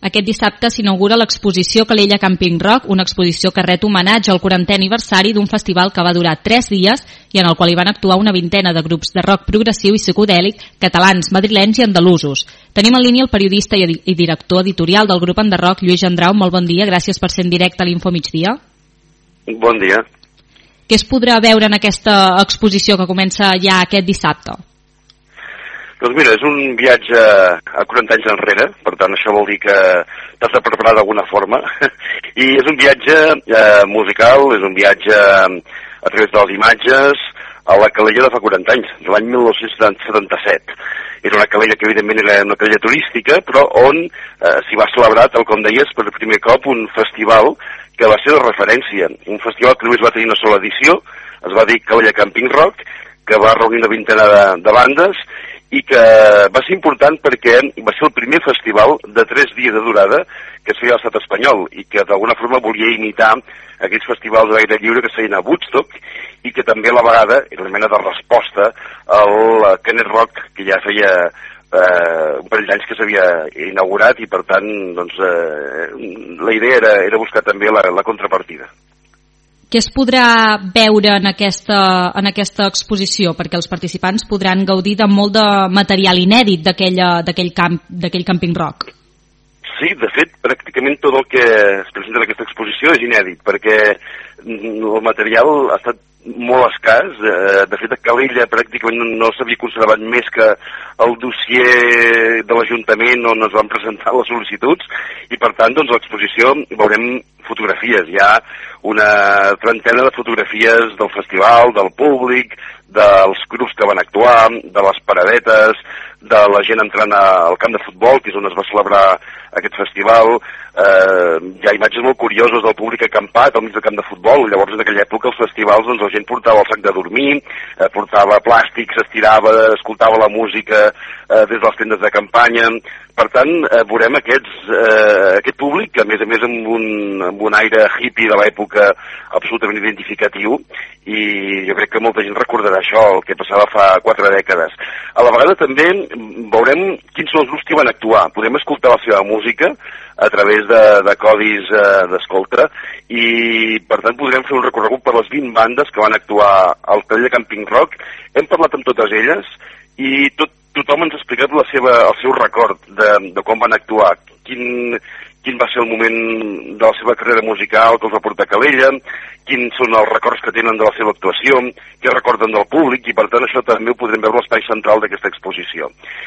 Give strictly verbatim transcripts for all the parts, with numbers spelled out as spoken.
Aquest dissabte s'inaugura l'exposició Calella Camping Rock, una exposició que ret homenatge al quarantè aniversari d'un festival que va durar tres dies i en el qual hi van actuar una vintena de grups de rock progressiu i psicodèlic catalans, madrilenys i andalusos. Tenim en línia el periodista i director editorial del grup Enderrock, Lluís Gendrau. Molt bon dia, gràcies per ser en directe a l'Info Migdia. Bon dia. Què es podrà veure en aquesta exposició que comença ja aquest dissabte? Doncs mira, és un viatge a quaranta anys enrere, per tant això vol dir que t'has de preparar d'alguna forma, i és un viatge eh, musical, és un viatge a través de les imatges a la Calella de fa quaranta anys, de l'any mil nou-cents setanta-set. Era una Calella que evidentment era una Calella turística, però on eh, s'hi va celebrar, tal com deies, per primer cop un festival que va ser de referència, un festival que només va tenir una sola edició, es va dir Calella Camping Rock, que va reunir una vintena de, de bandes, i que va ser important perquè va ser el primer festival de tres dies de durada que es feia a l'estat espanyol i que d'alguna forma volia imitar aquells festivals d'aire lliure que es feien a Woodstock i que també a la vegada era una mena de resposta al Canet Rock que ja feia eh, un parell d'anys que s'havia inaugurat i per tant doncs, eh, la idea era, era buscar també la, la contrapartida. Què es podrà veure en aquesta, en aquesta exposició? Perquè els participants podran gaudir de molt de material inèdit d'aquell camp, d'aquell camping rock. Sí, de fet, pràcticament tot el que es presenta en aquesta exposició és inèdit, perquè el material ha estat molt escàs. De fet, a Calella pràcticament no s'havia conservat més que el dossier de l'Ajuntament on es van presentar les sol·licituds i, per tant, doncs, a l'exposició veurem fotografies. Hi ha una trentena de fotografies del festival, del públic, dels grups que van actuar, de les paradetes, de la gent entrant al camp de futbol, que és on es va celebrar aquest festival. Eh, hi ha imatges molt curioses del públic acampat al mig del camp de futbol. Llavors, en aquella època, els festivals, doncs, la gent portava el sac de dormir, eh, portava plàstic, s'estirava, escoltava la música eh, des de les tendes de campanya. Per tant, eh, veurem aquests, eh, aquest públic, que a més a més amb un, amb un aire hippie de l'època absolutament identificatiu, i jo crec que molta gent recordarà això, el que passava fa quatre dècades. A la vegada també veurem quins són els grups que van actuar. Podem escoltar la seva música a través de, de codis eh, d'escolta i per tant podrem fer un recorregut per les vint bandes que van actuar al Calella Camping Rock. Hem parlat amb totes elles i tot, tothom ens ha explicat la seva, el seu record de, de com van actuar, quin, quin va ser el moment de la seva carrera musical que els va portar a Calella, quins són els records que tenen de la seva actuació, què recorden del públic, i per tant això també ho podrem veure a l'espai central d'aquesta exposició.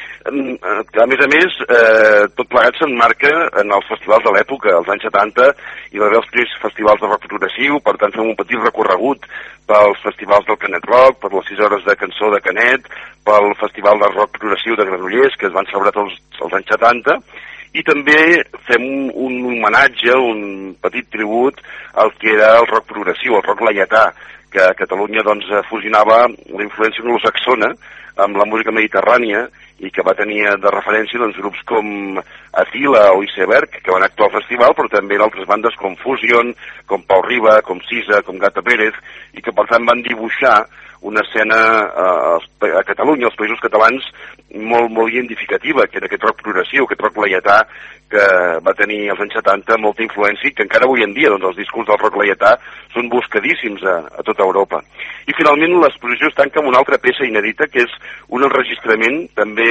A més a més, eh, tot plegat s'emmarca en els festivals de l'època, als anys setanta, hi va haver els primers festivals de rock progressiu, per tant fem un petit recorregut pels festivals del Canet Rock, per les sis hores de cançó de Canet, pel festival de rock progressiu de Granollers, que es van celebrar tots els anys setanta, i també fem un, un homenatge, un petit tribut al que era el rock progressiu, el rock laietà, que a Catalunya doncs, fusionava la influència anglosaxona amb la música mediterrània i que va tenir de referència doncs, grups com Attila o Iceberg, que van actuar al festival, però també altres bandes com Fusion, com Pau Riba, com Sisa, com Gata Pérez, i que per tant van dibuixar una escena eh, a Catalunya, als països catalans, molt, molt identificativa, que era aquest rock progressiu, aquest rock laietà que va tenir als anys setanta molta influència i que encara avui en dia doncs, els discos del rock laietà són buscadíssims a, a tota Europa. I finalment l'exposició es tanca amb una altra peça inèdita, que és un enregistrament també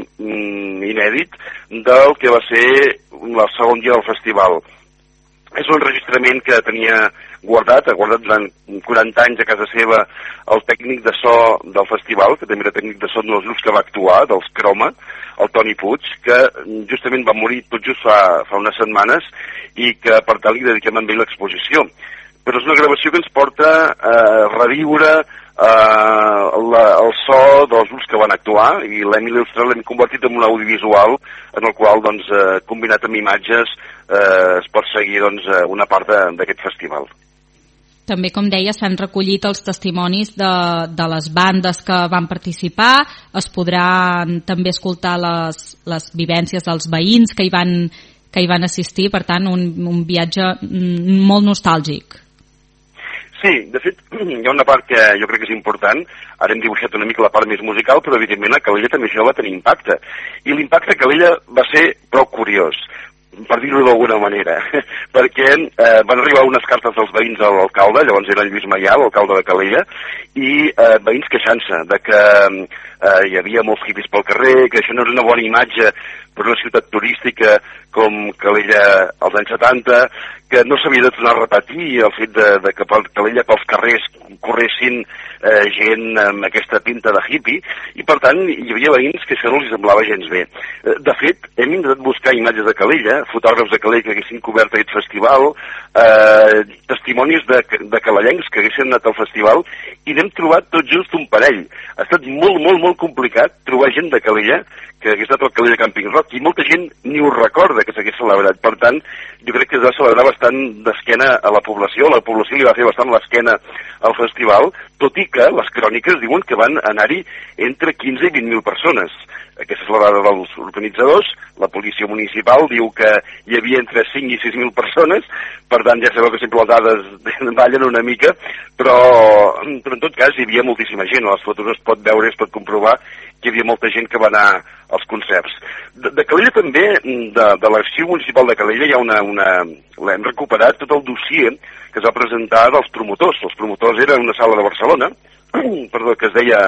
mm, inèdit del que va ser el segon dia del festival. És un enregistrament que tenia guardat, ha guardat durant quaranta anys a casa seva el tècnic de so del festival, que també era tècnic de so dels grups que va actuar, dels Croma, el Toni Puig, que justament va morir tot just fa, fa unes setmanes i que per tant li dediquem amb ell l'exposició. Però és una gravació que ens porta a reviure eh, la, el so dels grups que van actuar i l'hem il·lustrat, l'hem convertit en un audiovisual en el qual, doncs, eh, combinat amb imatges, eh, es pot seguir doncs, una part d'aquest festival. També, com deia, s'han recollit els testimonis de, de les bandes que van participar, es podran també escoltar les, les vivències dels veïns que hi van, que hi van assistir, per tant, un, un viatge molt nostàlgic. Sí, de fet, hi ha una part que jo crec que és important. Ara hem dibuixat una mica la part més musical, però evidentment a Calella també això va tenir impacte. I l'impacte a Calella va ser prou curiós. per dir-ho d'alguna manera, perquè eh, van arribar unes cartes dels veïns a l'alcalde, llavors era el Lluís Maià, l'alcalde de Calella, i eh, veïns queixant-se de que eh, hi havia molts hippies pel carrer, que això no era una bona imatge per una ciutat turística com Calella als anys setanta, que no s'havia de tornar a repetir el fet de, de que per Calella pels carrers corressin eh, gent amb aquesta pinta de hippie, i per tant hi havia veïns que això no els semblava gens bé. De fet, hem intentat buscar imatges de Calella, fotògrafs de Calella que haguessin cobert aquest festival, eh, testimonis de, de calellencs que haguessin anat al festival, i n'hem trobat tot just un parell. Ha estat molt, molt, molt complicat trobar gent de Calella que hagués anat al Calella Camping Rock, i molta gent ni ho recorda que s'hagués celebrat. Per tant, jo crec que es va celebrar bastant d'esquena a la població, la població li va fer bastant l'esquena al festival, tot i que les cròniques diuen que van anar-hi entre quinze i vint mil persones. Aquesta és la dada dels organitzadors, la policia municipal diu que hi havia entre cinc i sis mil persones, per tant ja sabeu que sempre les dades ballen una mica, però, però en tot cas hi havia moltíssima gent, a les fotos es pot veure, es pot comprovar que hi havia molta gent que va anar als concerts. De, de Calella també, de, de l'arxiu municipal de Calella, hi ha una, una, l'hem recuperat tot el dossier que es va presentar dels promotors. Els promotors eren una sala de Barcelona, perdó, que es deia,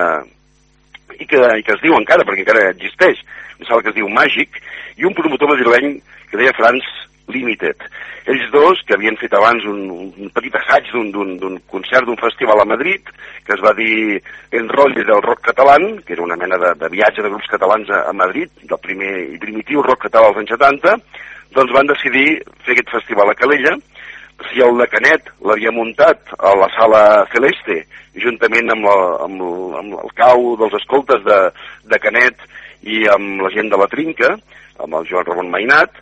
i que, i que es diu encara, perquè encara existeix, una sala que es diu Màgic, i un promotor madrileny que deia France Limited. Ells dos, que havien fet abans un, un petit assaig d'un concert d'un festival a Madrid, que es va dir Enrolle del Rock Català, que era una mena de, de viatge de grups catalans a, a Madrid, del primer i primitiu rock català als anys setanta, doncs van decidir fer aquest festival a Calella. Si el de Canet l'havia muntat a la Sala Celeste, juntament amb, la, amb, amb el cau dels escoltes de, de Canet i amb la gent de la Trinca, amb el Joan Ramon Mainat,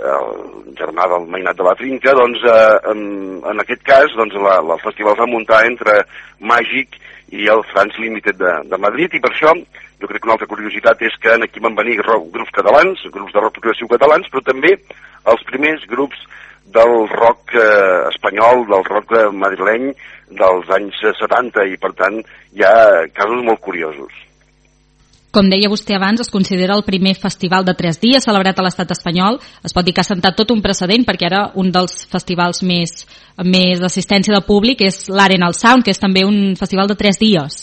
el germà del Mainat de la Trinca, doncs eh, en, en aquest cas doncs, la, la, el festival es va muntar entre Màgic i el France Limited de, de Madrid, i per això jo crec que una altra curiositat és que aquí van venir rock, grups catalans, grups de rock progressiu catalans, però també els primers grups del rock eh, espanyol, del rock madrileny dels anys setanta, i per tant hi ha casos molt curiosos. Com deia vostè abans, es considera el primer festival de tres dies celebrat a l'estat espanyol. Es pot dir que ha sentat tot un precedent, perquè ara un dels festivals més, més d'assistència de públic és l'Arena Sound, que és també un festival de tres dies.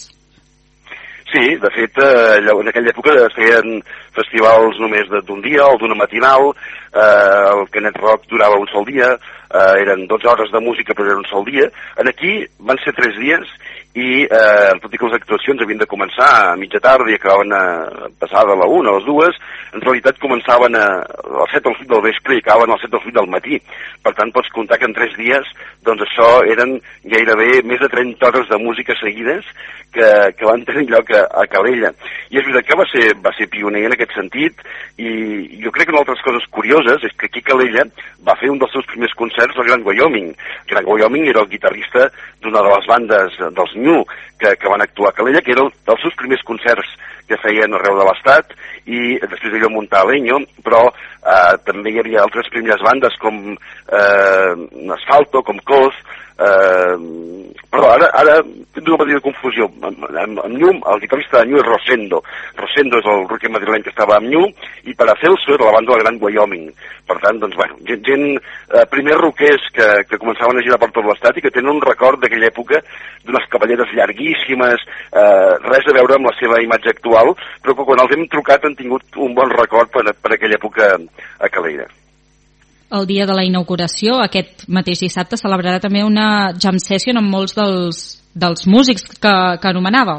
Sí, de fet, eh, en aquella època es feien festivals només d'un dia o d'una matinal, eh, el Canet Rock durava un sol dia, eh, eren dotze hores de música però era un sol dia. En aquí van ser tres dies, i eh, tot i que les actuacions havien de començar a mitja tarda i acabaven a passada a la una, a les dues, en realitat començaven a, a les set o les vuit del vespre i acabaven a les set o les vuit del matí. Per tant, pots comptar que en tres dies, doncs això eren gairebé més de trenta hores de música seguides que, que van tenir lloc a, a Calella. I és veritat que va ser, va ser pioner en aquest sentit, i jo crec que una altra coses curioses és que aquí Calella va fer un dels seus primers concerts al Gran Wyoming. Gran Wyoming era el guitarrista d'una de les bandes dels New que, que van actuar a Calella, que era el, dels seus primers concerts que feien arreu de l'estat, i després d'allò muntar a Leño, però eh, també hi havia altres primeres bandes com eh, Asfalto, com Coz, eh, però ara, ara tinc una petita confusió. Amb, amb, amb New, el guitarrista de New és Rosendo. Rosendo és el rocker madrileny que estava amb New, i Paracelso era la banda del Gran Wyoming. Per tant, doncs, bueno, gent, gent eh, primers rockers que, que començaven a girar per tot l'estat i que tenen un record d'aquella època d'unes cavalleres llarguíssimes, eh, res a veure amb la seva imatge actual, però que quan els hem trucat han tingut un bon record per, per aquella època a Calella. El dia de la inauguració, aquest mateix dissabte, celebrarà també una jam session amb molts dels, dels músics que, que anomenava.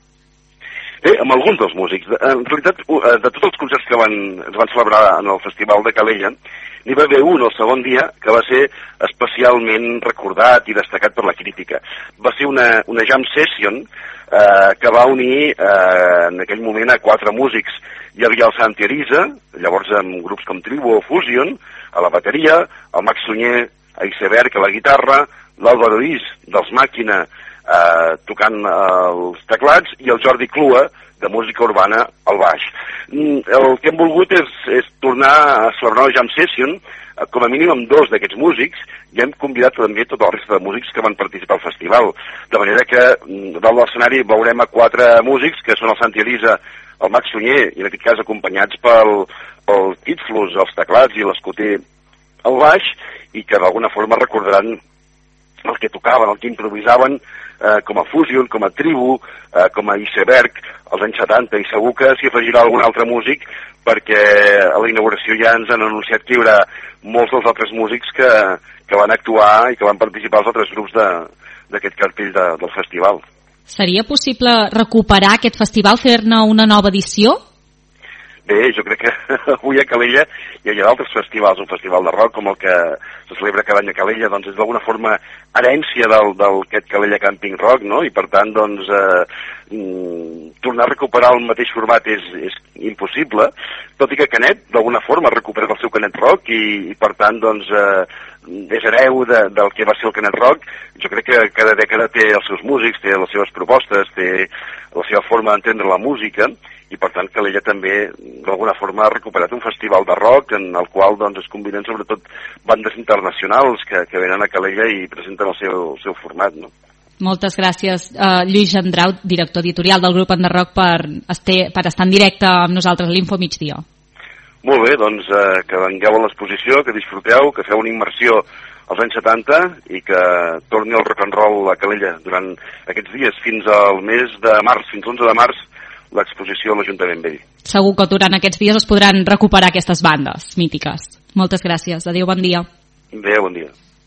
Bé, amb alguns dels músics. En realitat, de tots els concerts que van, es van celebrar en el Festival de Calella, n'hi va haver un el segon dia que va ser especialment recordat i destacat per la crítica. Va ser una, una jam session eh, que va unir eh, en aquell moment a quatre músics. Hi havia el Santi Ariza, llavors amb grups com Tribu o Fusion, a la bateria, el Max Sunyer a Iceberg a la guitarra, l'Álvaro Is dels Màquina eh, tocant eh, els teclats, i el Jordi Clua de música urbana al baix. El que hem volgut és, és tornar a celebrar una jam session, eh, com a mínim amb dos d'aquests músics, i hem convidat també tota la resta de músics que van participar al festival. De manera que dalt de l'escenari veurem a quatre músics, que són el Santi Ariza, el Max Sunyer, i en aquest cas acompanyats pel, pel Titflus, els teclats i l'escoter al baix, i que d'alguna forma recordaran el que tocaven, el que improvisaven eh, com a Fusion, com a Tribu, eh, com a Iceberg als anys setanta, i segur que s'hi afegirà algun altre músic, perquè a la inauguració ja ens han anunciat que hi haurà molts dels altres músics que, que van actuar i que van participar als altres grups d'aquest cartell de, del festival. Seria possible recuperar aquest festival, fer-ne una nova edició? Bé, jo crec que avui a Calella hi ha d'altres festivals, un festival de rock com el que se celebra cada any a Calella, doncs és d'alguna forma herència del, del aquest Calella Camping Rock, no? I per tant, doncs, eh, tornar a recuperar el mateix format és, és impossible, tot i que Canet d'alguna forma ha recuperat el seu Canet Rock i, i per tant, doncs, eh, és hereu de, del que va ser el Canet Rock. Jo crec que cada dècada té els seus músics, té les seves propostes, té la seva forma d'entendre la música, i per tant Calella també d'alguna forma ha recuperat un festival de rock en el qual doncs, es combinen sobretot bandes internacionals que, que venen a Calella i presenten el seu, el seu format, no? Moltes gràcies, uh, Lluís Gendrau, director editorial del grup Enderrock, per, este, per estar en directe amb nosaltres a l'Info Migdia. Molt bé, doncs eh, que vengueu a l'exposició, que disfruteu, que feu una immersió als anys setanta i que torni el rock and roll a Calella durant aquests dies fins al mes de març, fins l'onze de març, l'exposició a l'Ajuntament Vell. Segur que durant aquests dies es podran recuperar aquestes bandes mítiques. Moltes gràcies. Adéu, bon dia. Adéu, bon dia.